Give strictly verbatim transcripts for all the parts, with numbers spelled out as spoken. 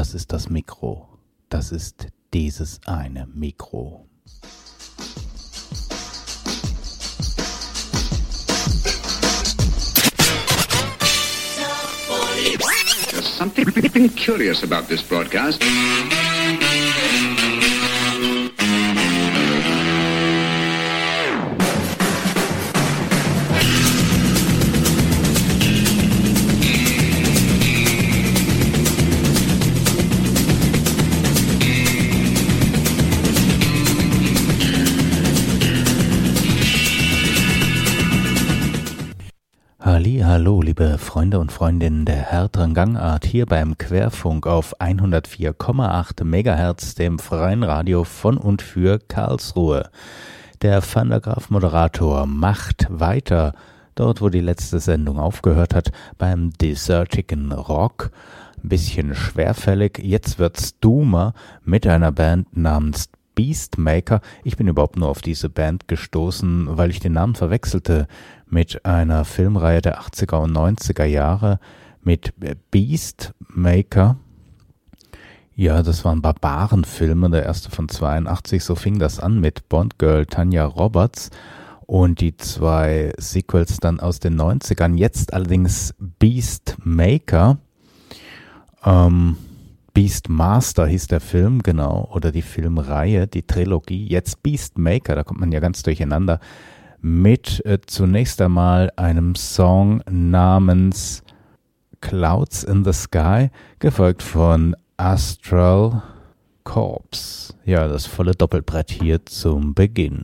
das ist das Mikro. Das ist dieses eine Mikro. There's something curious about this broadcast. Hallo, liebe Freunde und Freundinnen der härteren Gangart, hier beim Querfunk auf hundertvier Komma acht Megahertz, dem freien Radio von und für Karlsruhe. Der Van der Graaf Moderator macht weiter, dort wo die letzte Sendung aufgehört hat, beim Desertigen Rock. Ein bisschen schwerfällig, jetzt wird's doomer mit einer Band namens Beastmaker. Ich bin überhaupt nur auf diese Band gestoßen, weil ich den Namen verwechselte mit einer Filmreihe der achtziger und neunziger Jahre mit Beastmaker. Ja, das waren Barbarenfilme, der erste von zweiundachtzig, so fing das an mit Bond-Girl Tanya Roberts und die zwei Sequels dann aus den neunzigern, jetzt allerdings Beastmaker. Ähm, Beastmaster hieß der Film, genau, oder die Filmreihe, die Trilogie, jetzt Beastmaker, da kommt man ja ganz durcheinander, mit äh, zunächst einmal einem Song namens Clouds in the Sky, gefolgt von Astral Corpse. Ja, das volle Doppelbrett hier zum Beginn.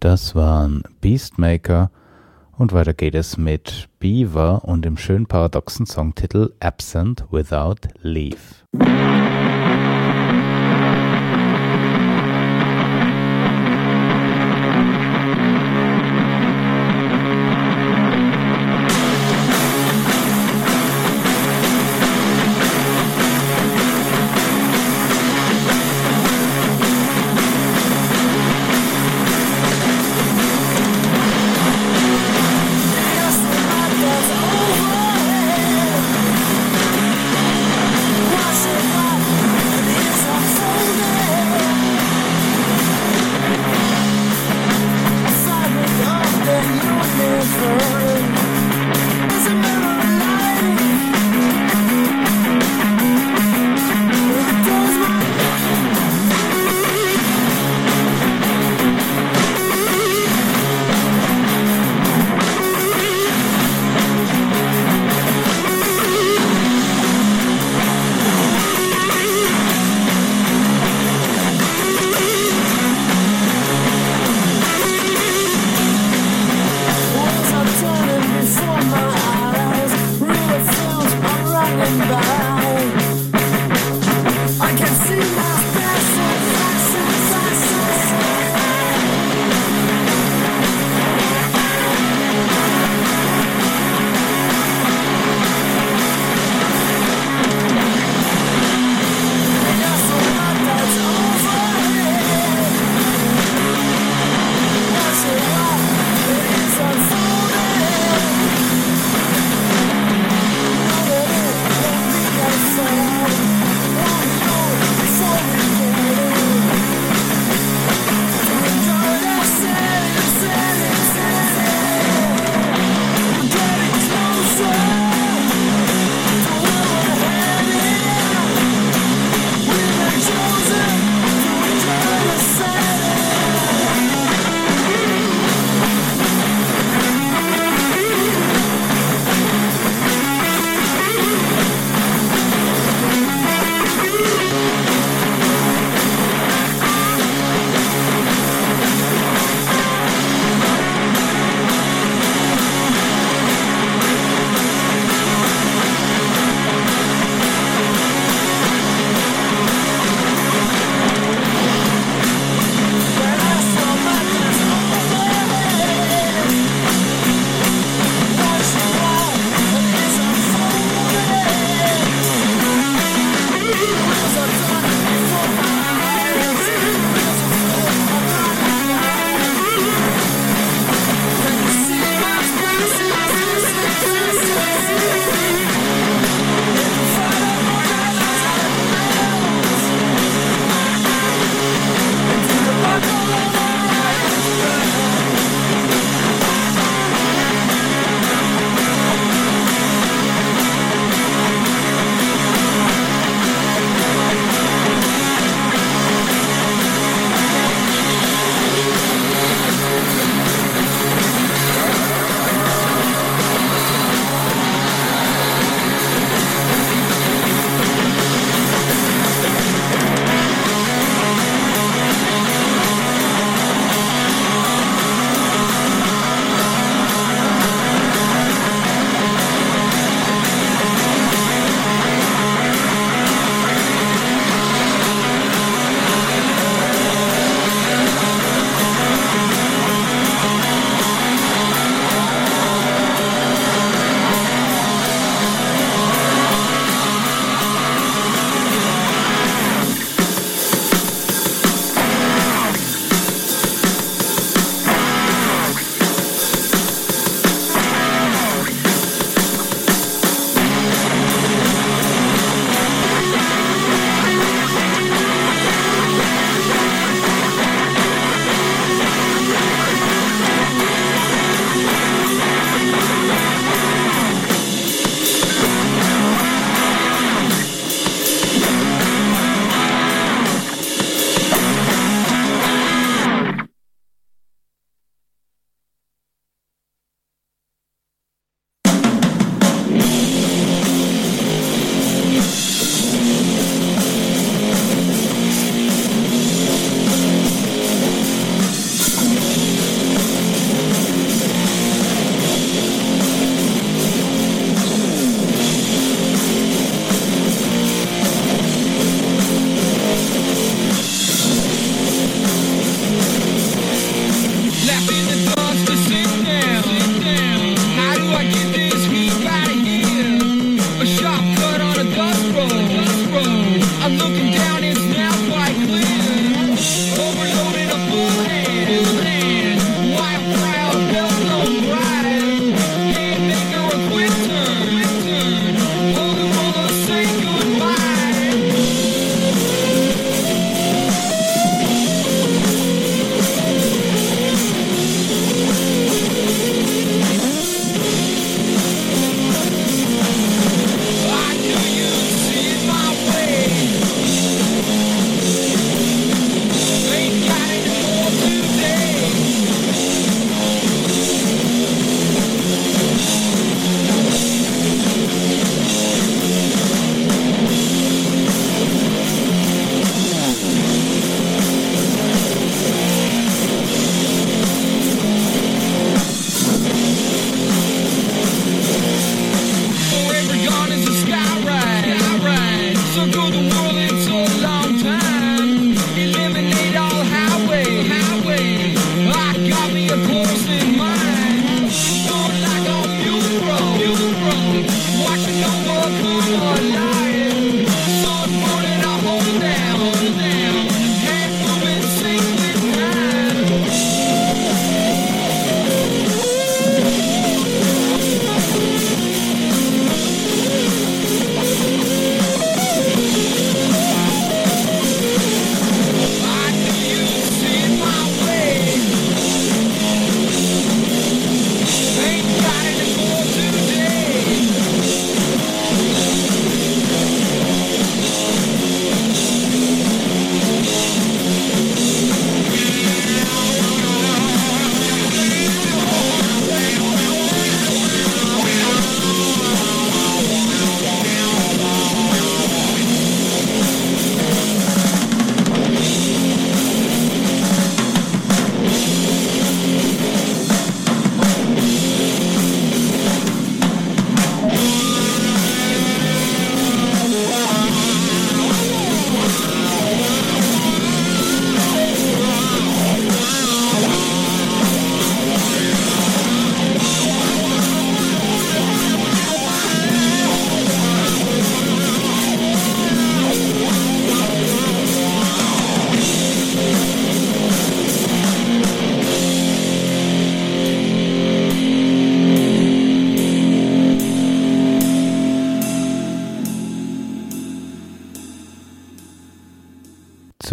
Das waren Beastmaker und weiter geht es mit Beaver und dem schön paradoxen Songtitel Absent Without Leave. Wash it off.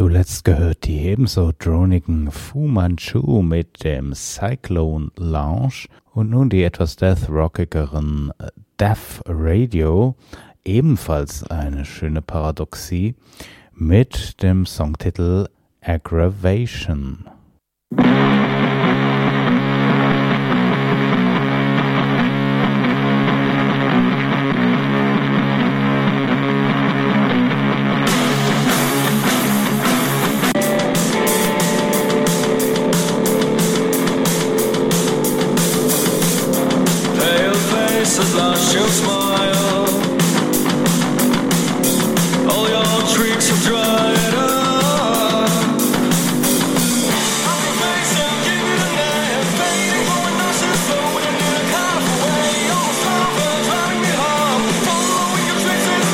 Zuletzt gehört die ebenso dronigen Fu Manchu mit dem Cyclone Lounge und nun die etwas death-rockigeren Death Radio, ebenfalls eine schöne Paradoxie, mit dem Songtitel Aggravation. Has lost your smile. All your tricks have dried up. I'm your face, I'll give you the night. Fading, going nauseous, flowing in a kind of way. All the love driving me home. Following your tricks and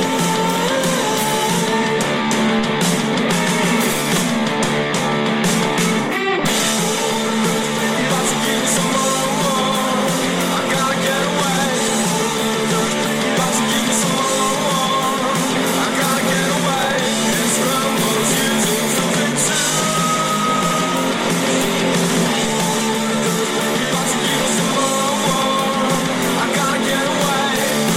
about to give you some more. I gotta get away. About to give you some more. I gotta get away. It's rumbles using something too. About to give you some more. I gotta get away.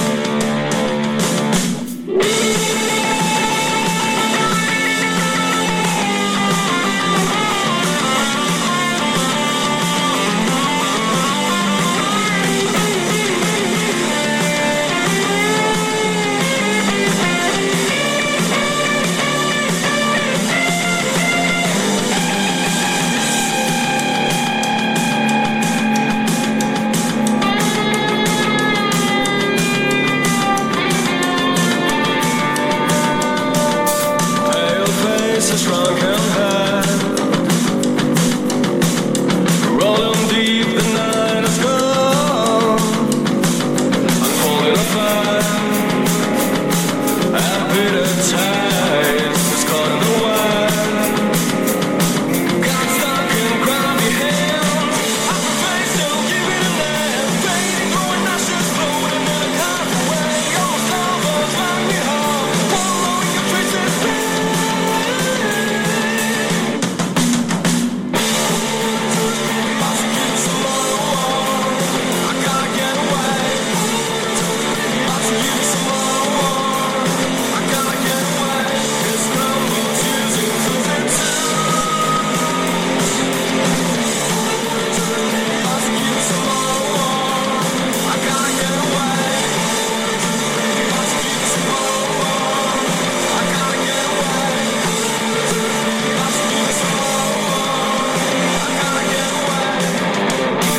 Pale face, a shrunken head. Rolling deep, the night has gone. Unfolding a fan. A bitter taste is caught in the wind. Got stuck in crabby hands. I'm the face, don't give it a name. Fading, growing nauseous, floating in a kind of way. All the love driving me home. Following your traces, about to give you some more. I gotta get away. About to give you some more. I gotta get away. It's rumbles using something too. About to give you some more. I gotta get away. About to give you some more. I gotta get away. About to give you some more. I gotta get away.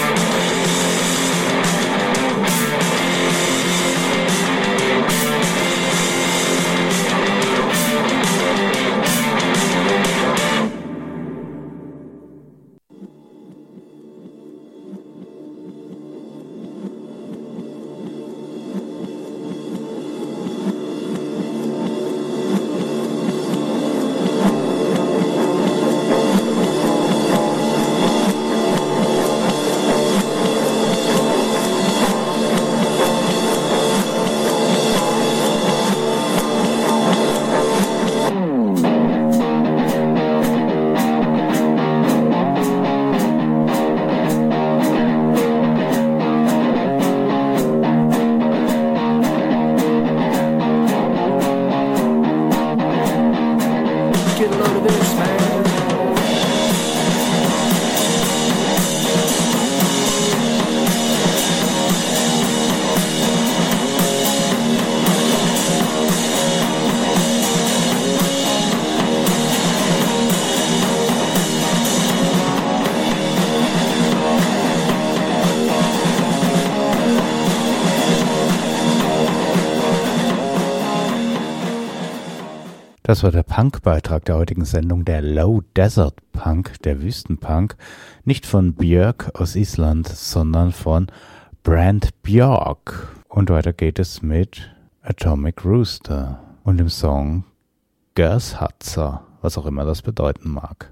Get a load of this, man. Das war der Punk-Beitrag der heutigen Sendung, der Low Desert Punk, der Wüstenpunk, nicht von Björk aus Island, sondern von Brand Björk. Und weiter geht es mit Atomic Rooster und dem Song Gershatzer, was auch immer das bedeuten mag.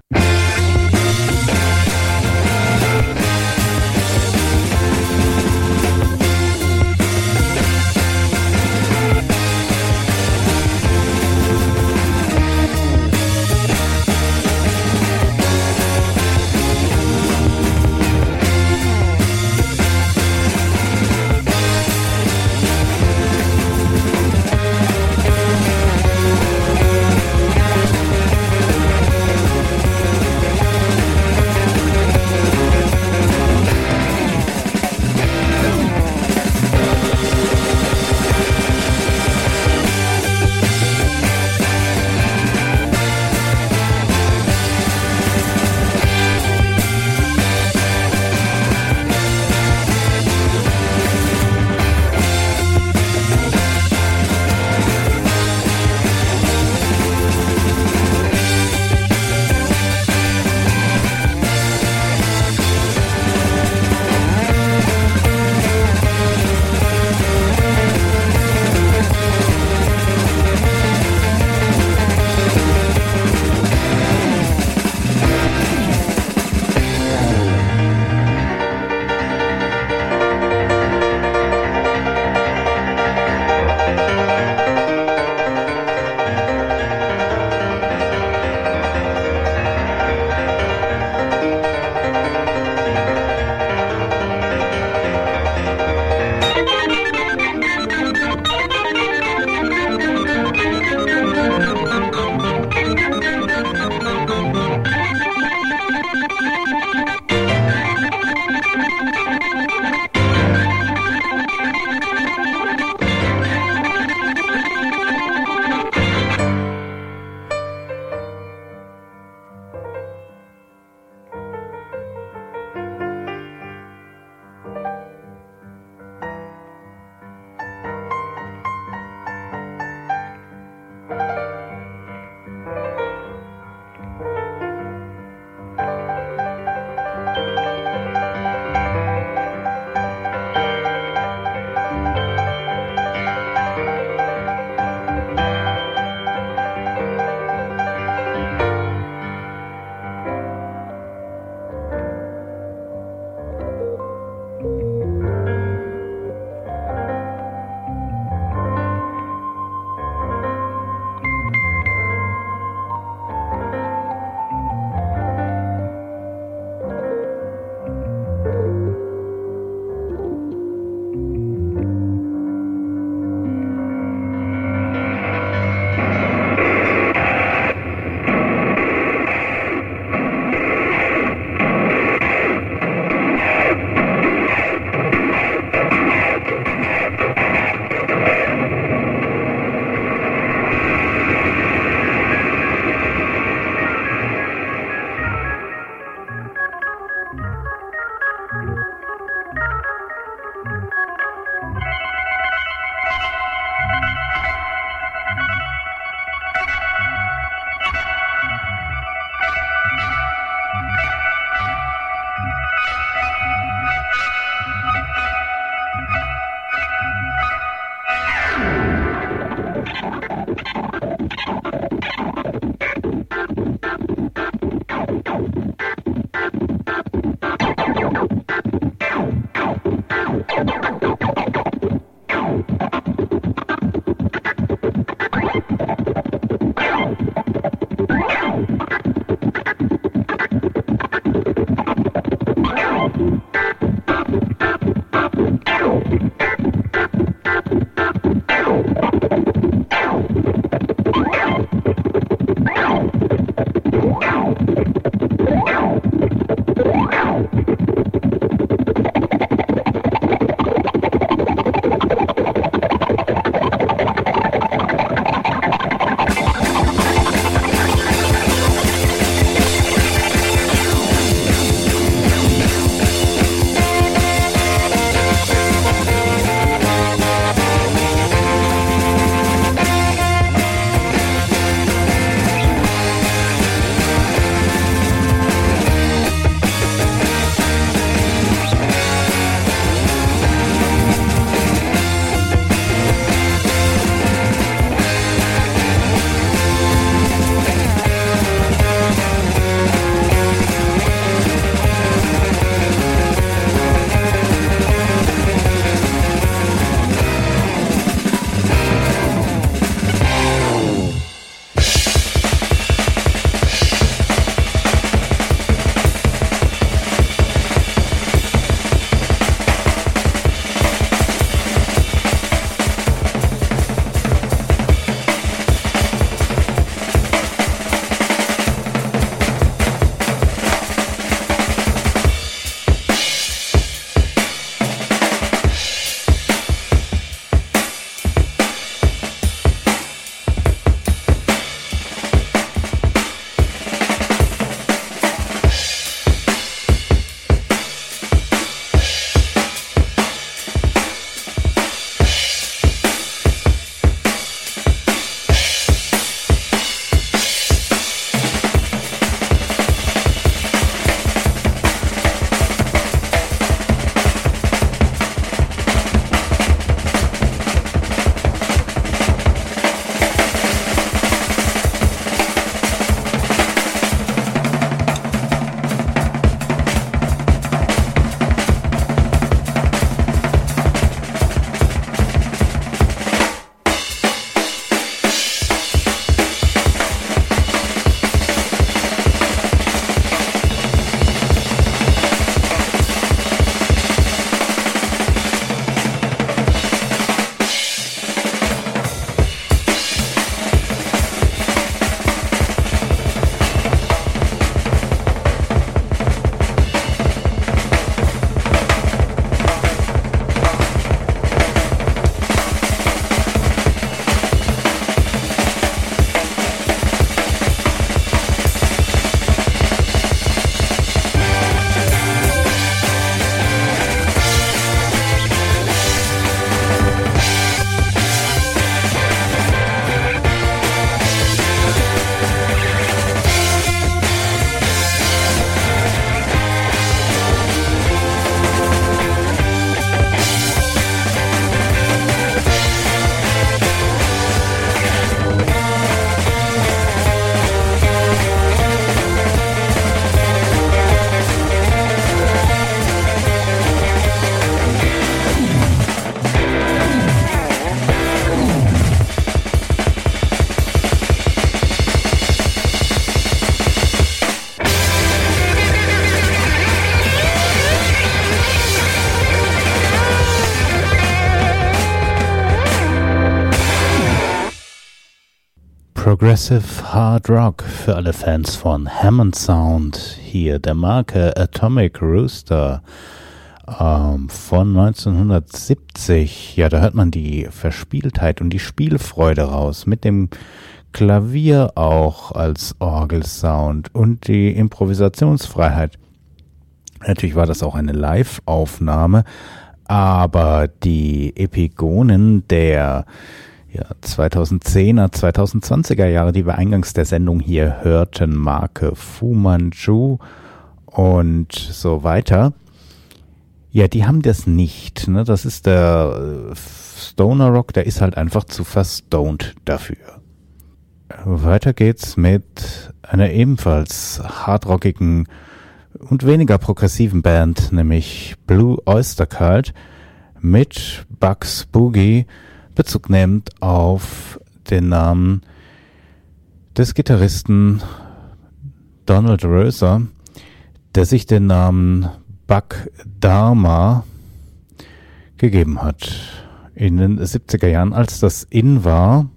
Progressive Hard Rock für alle Fans von Hammond Sound. Hier der Marke Atomic Rooster ähm, von neunzehnhundertsiebzig. Ja, da hört man die Verspieltheit und die Spielfreude raus. Mit dem Klavier auch als Orgelsound und die Improvisationsfreiheit. Natürlich war das auch eine Live-Aufnahme, aber die Epigonen der ja, zweitausendzehner, zweitausendzwanziger Jahre, die wir eingangs der Sendung hier hörten, Marke Fu Manchu und so weiter, ja, die haben das nicht. Ne? Das ist der Stoner Rock, der ist halt einfach zu verstoned dafür. Weiter geht's mit einer ebenfalls hardrockigen und weniger progressiven Band, nämlich Blue Oyster Cult mit Bugs Boogie, Bezug nehmend auf den Namen des Gitarristen Donald Röser, der sich den Namen Buck Dharma gegeben hat. In den siebziger Jahren, als das in war,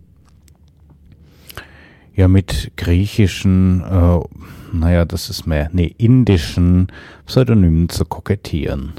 ja mit griechischen, äh, naja, das ist mehr, nee, indischen Pseudonymen zu kokettieren.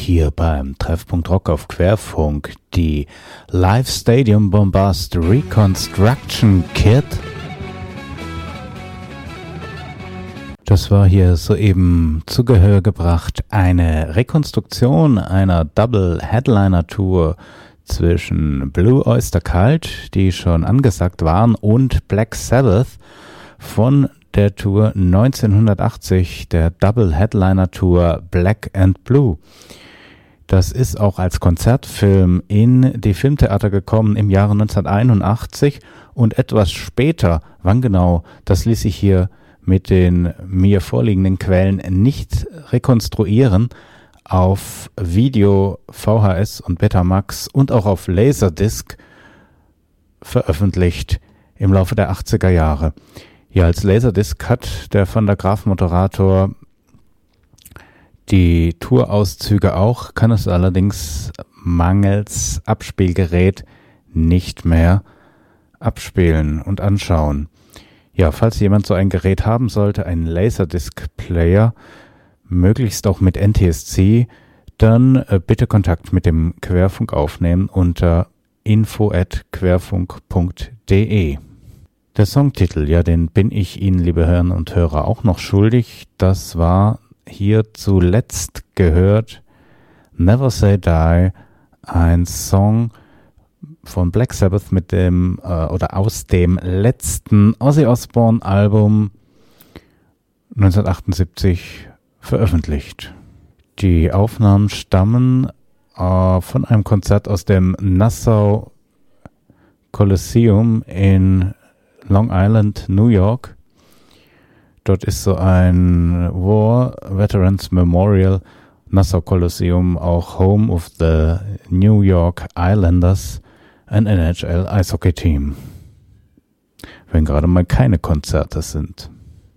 hier beim Treffpunkt Rock auf Querfunk die Live Stadium Bombast Reconstruction Kit. Das war hier soeben zu Gehör gebracht eine Rekonstruktion einer Double Headliner Tour zwischen Blue Oyster Cult, die schon angesagt waren, und Black Sabbath von der Tour neunzehnhundertachtzig, der Double Headliner Tour Black and Blue. Das ist auch als Konzertfilm in die Filmtheater gekommen im Jahre neunzehnhunderteinundachtzig und etwas später, wann genau, das ließ sich hier mit den mir vorliegenden Quellen nicht rekonstruieren, auf Video, V H S und Betamax und auch auf Laserdisc veröffentlicht im Laufe der achtziger Jahre. Ja, als Laserdisc hat der Van der Graaf Moderator die Tourauszüge auch, kann es allerdings mangels Abspielgerät nicht mehr abspielen und anschauen. Ja, falls jemand so ein Gerät haben sollte, einen Laserdisc-Player, möglichst auch mit N T S C, dann äh, bitte Kontakt mit dem Querfunk aufnehmen unter info at querfunk punkt de. Der Songtitel, ja, den bin ich Ihnen, liebe Hörerinnen und Hörer, auch noch schuldig. Das war hier zuletzt gehört Never Say Die, ein Song von Black Sabbath mit dem äh, oder aus dem letzten Ozzy Osbourne Album neunzehnhundertachtundsiebzig veröffentlicht. Die Aufnahmen stammen äh, von einem Konzert aus dem Nassau Coliseum in Long Island, New York. Dort ist so ein War Veterans Memorial, Nassau Coliseum, auch Home of the New York Islanders, ein N H L Eishockey-Team. Wenn gerade mal keine Konzerte sind.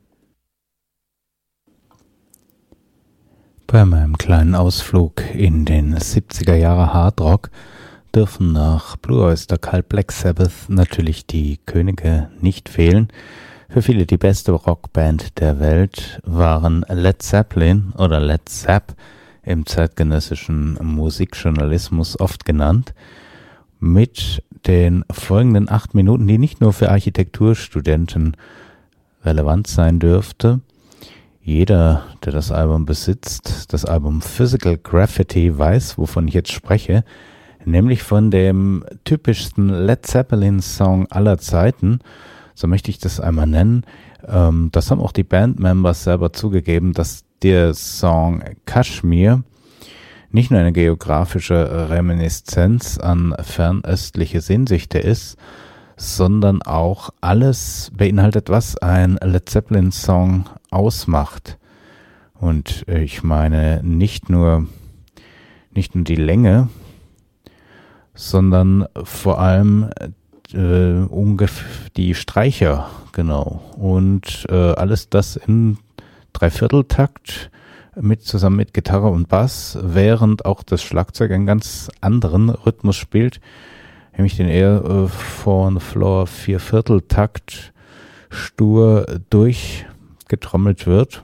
Bei meinem kleinen Ausflug in den siebziger Jahre Hardrock dürfen nach Blue Oyster Cult, Black Sabbath natürlich die Könige nicht fehlen. Für viele die beste Rockband der Welt waren Led Zeppelin oder Led Zepp im zeitgenössischen Musikjournalismus oft genannt, mit den folgenden acht Minuten, die nicht nur für Architekturstudenten relevant sein dürfte. Jeder, der das Album besitzt, das Album Physical Graffiti, weiß, wovon ich jetzt spreche, nämlich von dem typischsten Led Zeppelin-Song aller Zeiten, so möchte ich das einmal nennen. Ähm, das haben auch die Bandmembers selber zugegeben, dass der Song Kashmir nicht nur eine geografische Reminiszenz an fernöstliche Sehnsüchte ist, sondern auch alles beinhaltet, was ein Led Zeppelin-Song ausmacht. Und ich meine nicht nur, nicht nur die Länge, sondern vor allem äh, ungef- die Streicher, genau. Und äh, alles das in Dreivierteltakt mit zusammen mit Gitarre und Bass, während auch das Schlagzeug einen ganz anderen Rhythmus spielt, nämlich den eher äh, von Floor Viervierteltakt stur durchgetrommelt wird.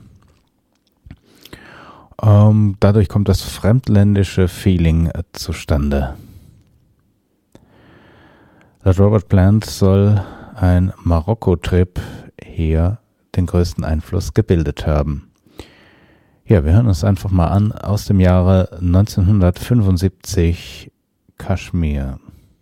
Ähm, dadurch kommt das fremdländische Feeling äh, zustande. Laut Robert Plant soll ein Marokko-Trip hier den größten Einfluss gebildet haben. Ja, wir hören uns einfach mal an aus dem Jahre neunzehnhundertfünfundsiebzig, Kashmir.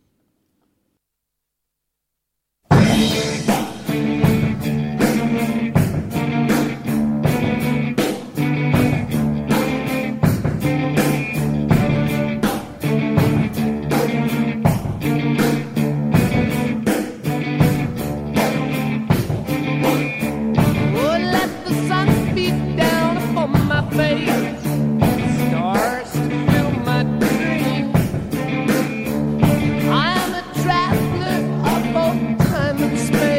Stars to fill my dream. I'm a traveler of both time and space.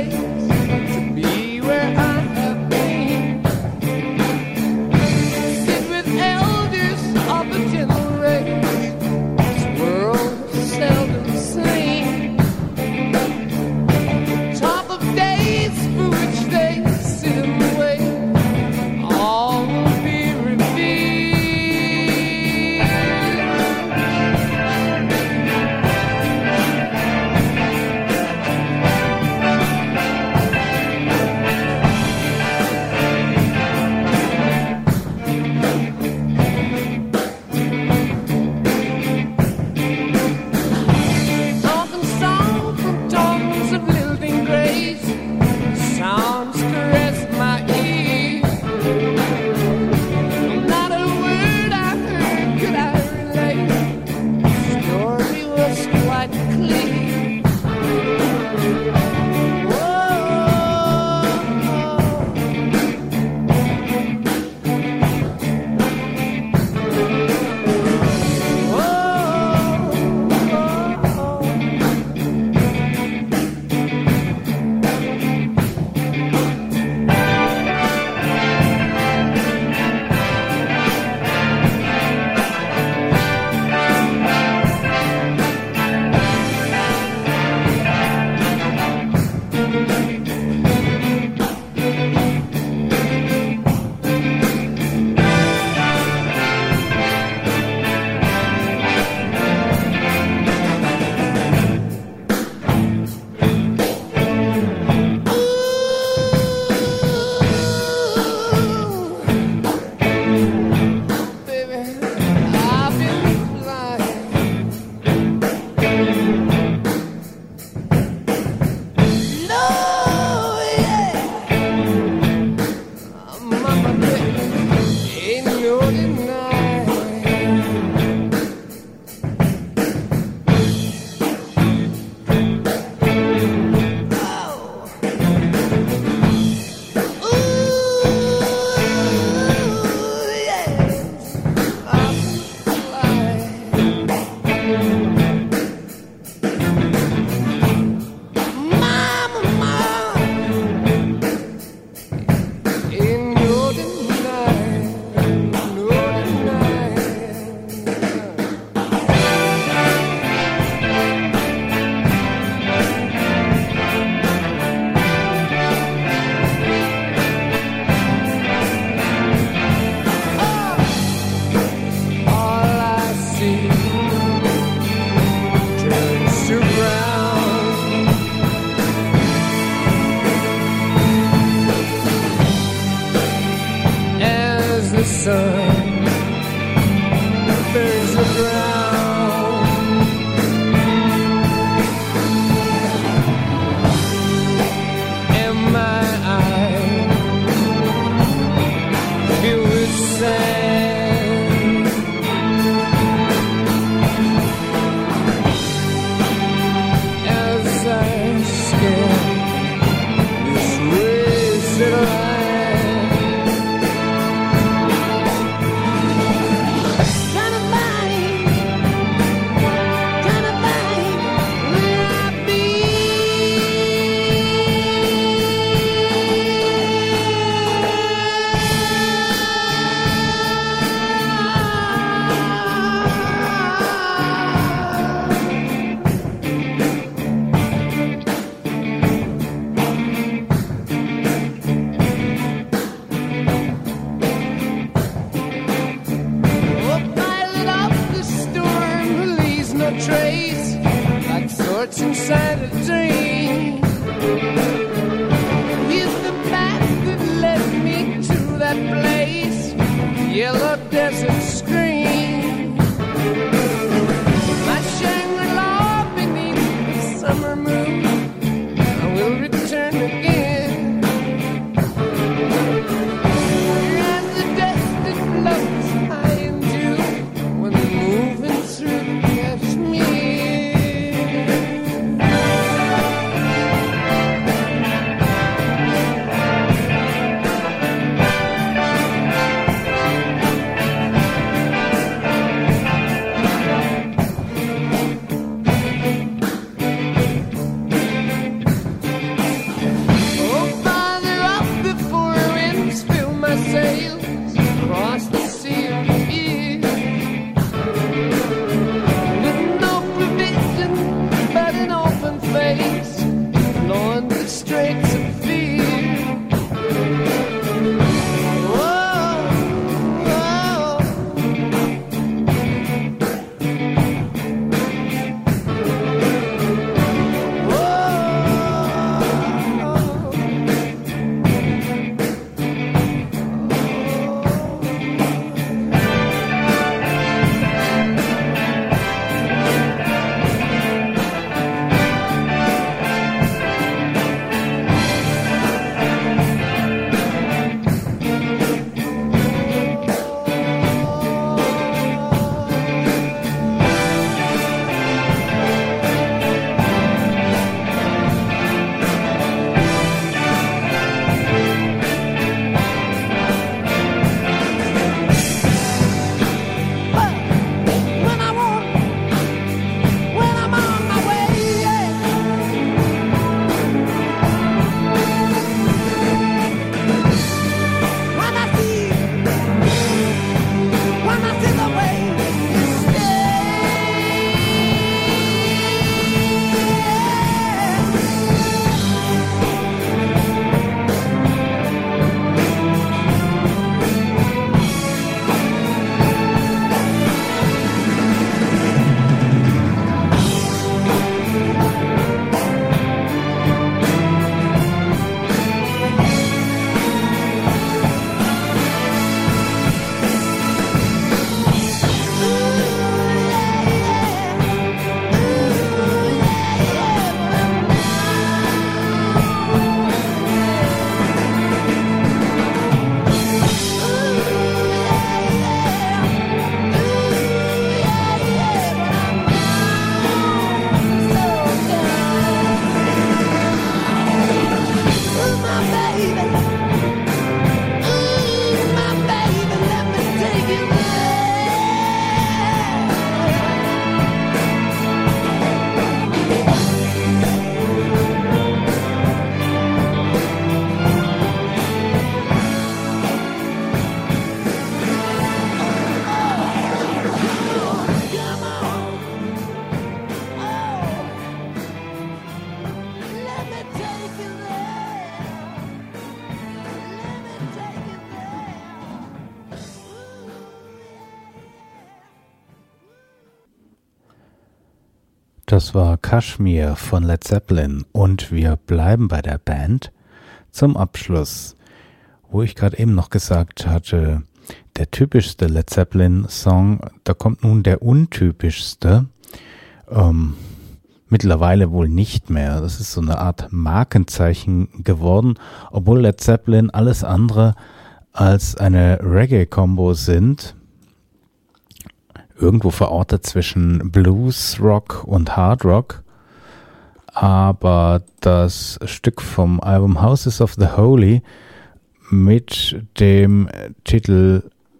trace, like sorts inside a dream. He's the path that led me to that place, yellow desert screen. My Shangri-La beneath the summer moon, I will return again. And the dust that floats high into when I'm moving through Kashmir. Oh, farther off before winds fill my sails across the sea of fear, with no provision but an open face, flowing the straits of fear. Whoa, whoa. When I want, when I'm on my way, yeah. When I see, when I see the way you stay. Das war Kashmir von Led Zeppelin und wir bleiben bei der Band zum Abschluss, wo ich gerade eben noch gesagt hatte, der typischste Led Zeppelin-Song, da kommt nun der untypischste, ähm, mittlerweile wohl nicht mehr. Das ist so eine Art Markenzeichen geworden, obwohl Led Zeppelin alles andere als eine Reggae-Kombo sind. Irgendwo verortet zwischen Blues, Rock und Hard Rock. Aber das Stück vom Album Houses of the Holy mit dem Titel,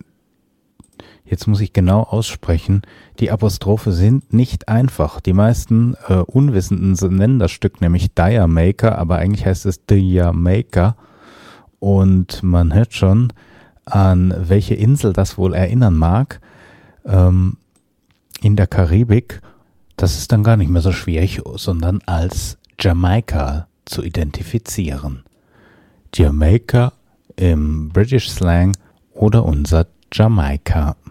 jetzt muss ich genau aussprechen, die Apostrophe sind nicht einfach. Die meisten äh, Unwissenden nennen das Stück nämlich Dia Maker, aber eigentlich heißt es Dia Maker. Und man hört schon, an welche Insel das wohl erinnern mag. Ähm, in der Karibik, das ist dann gar nicht mehr so schwierig, sondern als Jamaika zu identifizieren. Jamaica im British Slang oder unser Jamaika.